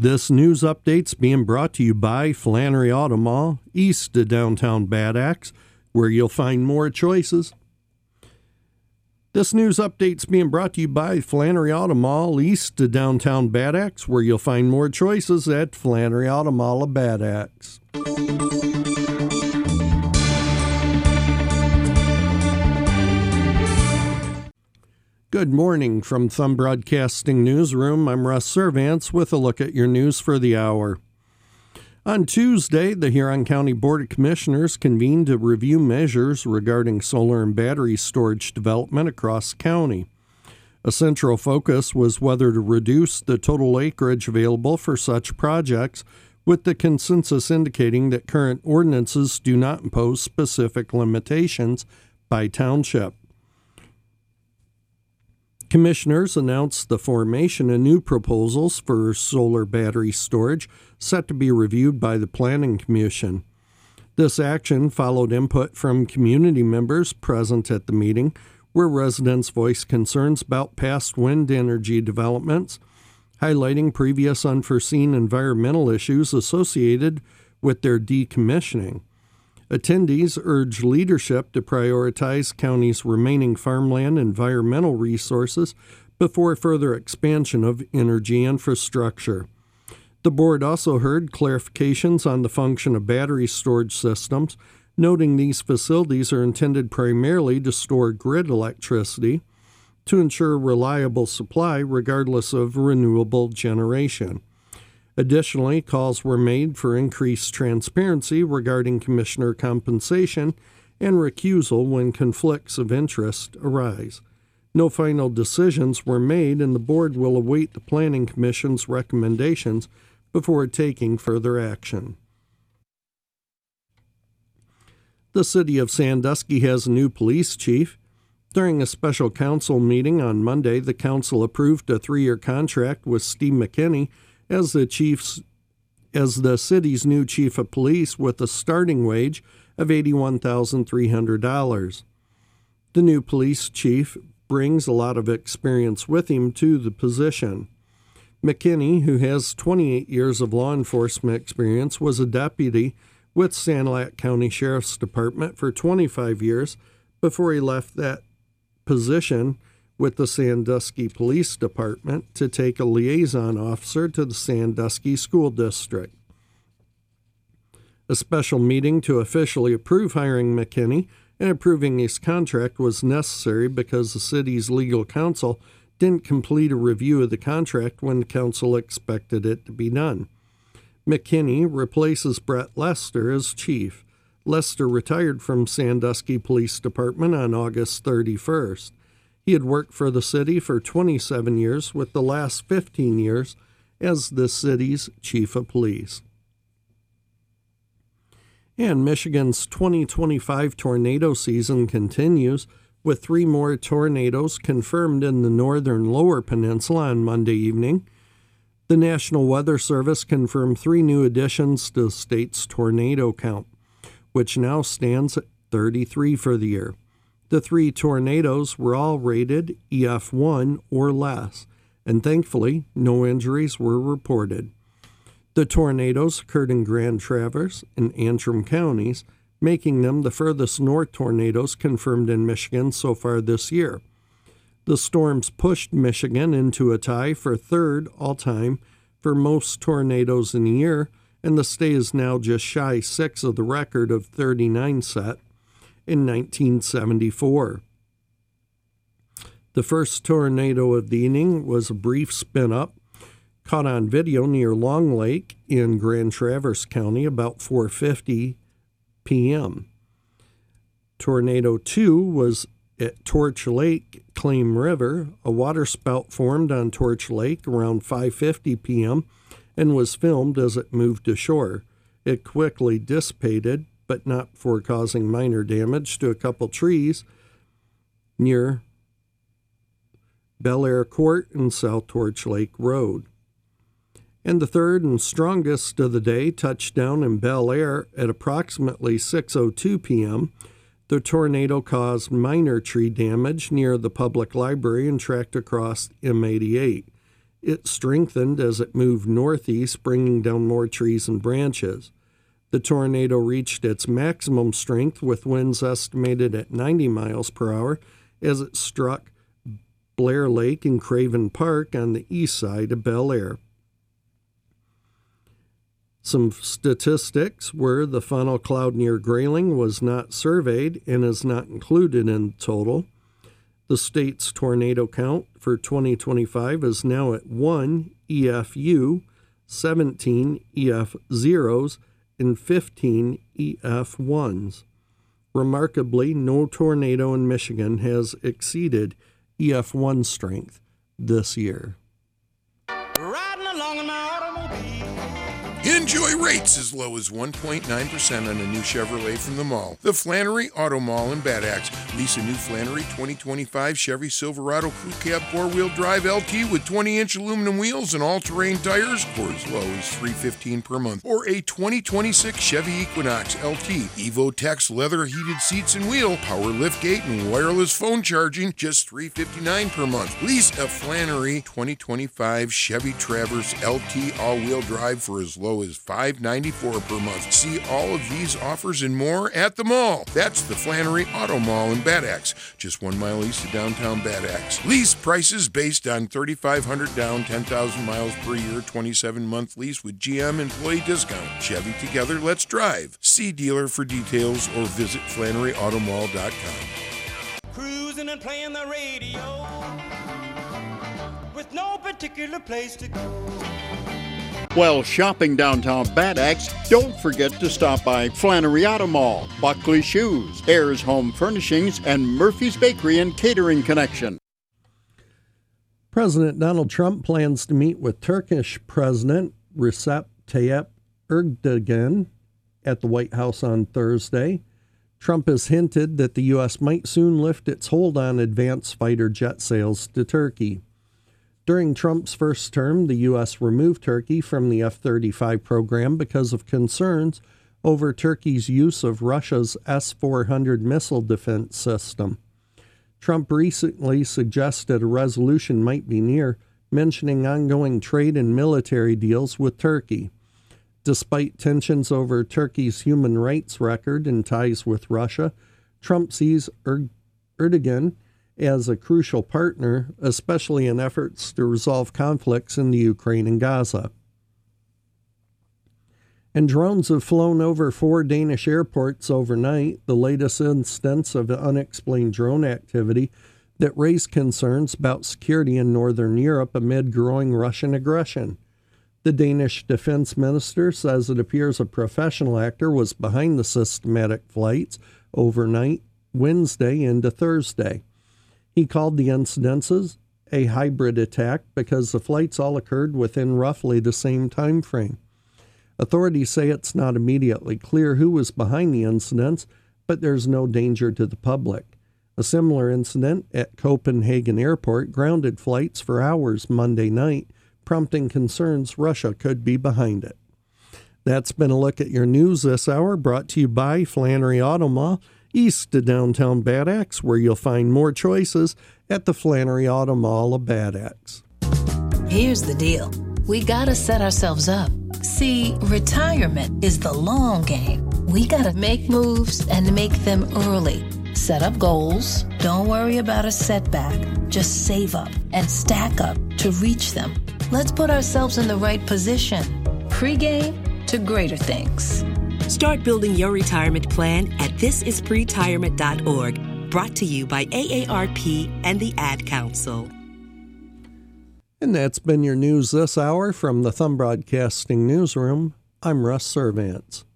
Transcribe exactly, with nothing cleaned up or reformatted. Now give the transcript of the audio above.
This news update's being brought to you by Flannery Auto Mall, east of downtown Bad Axe, where you'll find more choices. This news update's being brought to you by Flannery Auto Mall, east of downtown Bad Axe, where you'll find more choices at Flannery Auto Mall of Bad Axe. Good morning from Thumb Broadcasting Newsroom. I'm Russ Servants with a look at your news for the hour. On Tuesday, the Huron County Board of Commissioners convened to review measures regarding solar and battery storage development across the county. A central focus was whether to reduce the total acreage available for such projects, with the consensus indicating that current ordinances do not impose specific limitations by township. Commissioners announced the formation of new proposals for solar battery storage set to be reviewed by the Planning Commission. This action followed input from community members present at the meeting, where residents voiced concerns about past wind energy developments, highlighting previous unforeseen environmental issues associated with their decommissioning. Attendees urged leadership to prioritize county's remaining farmland environmental resources before further expansion of energy infrastructure. The board also heard clarifications on the function of battery storage systems, noting these facilities are intended primarily to store grid electricity to ensure reliable supply regardless of renewable generation. Additionally, calls were made for increased transparency regarding commissioner compensation and recusal when conflicts of interest arise. No final decisions were made, and the board will await the Planning Commission's recommendations before taking further action. The city of Sandusky has a new police chief. During a special council meeting on Monday, the council approved a three-year contract with Steve McKinney as the chief's, as the city's new chief of police, with a starting wage of eighty-one thousand three hundred dollars. The new police chief brings a lot of experience with him to the position. McKinney, who has twenty-eight years of law enforcement experience, was a deputy with Sanilac County Sheriff's Department for twenty-five years before he left that position with the Sandusky Police Department to take a liaison officer to the Sandusky School District. A special meeting to officially approve hiring McKinney and approving his contract was necessary because the city's legal counsel didn't complete a review of the contract when the council expected it to be done. McKinney replaces Brett Lester as chief. Lester retired from Sandusky Police Department on August thirty-first. He had worked for the city for twenty-seven years, with the last fifteen years as the city's chief of police. And Michigan's twenty twenty-five tornado season continues, with three more tornadoes confirmed in the northern Lower Peninsula on Monday evening. The National Weather Service confirmed three new additions to the state's tornado count, which now stands at thirty-three for the year. The three tornadoes were all rated E F one or less, and thankfully, no injuries were reported. The tornadoes occurred in Grand Traverse and Antrim counties, making them the furthest north tornadoes confirmed in Michigan so far this year. The storms pushed Michigan into a tie for third all-time for most tornadoes in a year, and the state is now just shy six of the record of thirty-nine set in nineteen seventy-four. The first tornado of the evening was a brief spin-up, caught on video near Long Lake in Grand Traverse County about four fifty p.m. Tornado two was at Torch Lake, Claim River. A waterspout formed on Torch Lake around five fifty p.m. and was filmed as it moved ashore. It quickly dissipated, but not before causing minor damage to a couple trees near Bel Air Court and South Torch Lake Road. And the third and strongest of the day touched down in Bel Air at approximately six oh two p.m. The tornado caused minor tree damage near the public library and tracked across M eighty-eight. It strengthened as it moved northeast, bringing down more trees and branches. The tornado reached its maximum strength with winds estimated at ninety miles per hour as it struck Blair Lake and Craven Park on the east side of Bel Air. Some statistics were the funnel cloud near Grayling was not surveyed and is not included in the total. The state's tornado count for twenty twenty-five is now at one E F U, seventeen E F zeros, and fifteen E F ones. Remarkably, no tornado in Michigan has exceeded E F one strength this year. Riding along in my automobile. Enjoy rates as low as one point nine percent on a new Chevrolet from the mall. The Flannery Auto Mall in Bad Axe. Lease a new Flannery twenty twenty-five Chevy Silverado Crew Cab four-wheel drive L T with twenty-inch aluminum wheels and all-terrain tires for as low as three hundred fifteen dollars per month. Or a twenty twenty-six Chevy Equinox L T. Evo-Tex leather heated seats and wheel, power liftgate, and wireless phone charging, just three hundred fifty-nine dollars per month. Lease a Flannery twenty twenty-five Chevy Traverse L T all-wheel drive for as low as five hundred ninety-four dollars per month. See all of these offers and more at the mall. That's the Flannery Auto Mall in Bad Axe, just one mile east of downtown Bad Axe. Lease prices based on thirty-five hundred dollars down, ten thousand miles per year, twenty-seven month lease with G M employee discount. Chevy together, let's drive. See dealer for details or visit Flannery Auto Mall dot com. Cruising and playing the radio with no particular place to go. While shopping downtown Bad Axe, don't forget to stop by Flannery Auto Mall, Buckley Shoes, Ayers Home Furnishings, and Murphy's Bakery and Catering Connection. President Donald Trump plans to meet with Turkish President Recep Tayyip Erdogan at the White House on Thursday. Trump has hinted that the U S might soon lift its hold on advanced fighter jet sales to Turkey. During Trump's first term, the U S removed Turkey from the F thirty-five program because of concerns over Turkey's use of Russia's S four hundred missile defense system. Trump recently suggested a resolution might be near, mentioning ongoing trade and military deals with Turkey. Despite tensions over Turkey's human rights record and ties with Russia, Trump sees er- Erdogan as a crucial partner, especially in efforts to resolve conflicts in the Ukraine and Gaza. And drones have flown over four Danish airports overnight, the latest instance of unexplained drone activity that raised concerns about security in northern Europe amid growing Russian aggression. The Danish defense minister says it appears a professional actor was behind the systematic flights overnight, Wednesday into Thursday. He called the incidences a hybrid attack because the flights all occurred within roughly the same time frame. Authorities say it's not immediately clear who was behind the incidents, but there's no danger to the public. A similar incident at Copenhagen Airport grounded flights for hours Monday night, prompting concerns Russia could be behind it. That's been a look at your news this hour, brought to you by Flannery Auto Mall, east of downtown Bad Axe, where you'll find more choices at the Flannery Auto Mall of Bad Axe. Here's the deal. We gotta set ourselves up. See, retirement is the long game. We gotta make moves and make them early. Set up goals. Don't worry about a setback. Just save up and stack up to reach them. Let's put ourselves in the right position. Pre-game to greater things. Start building your retirement plan at this is pretirement dot org. Brought to you by A A R P and the Ad Council. And that's been your news this hour from the Thumb Broadcasting Newsroom. I'm Russ Servants.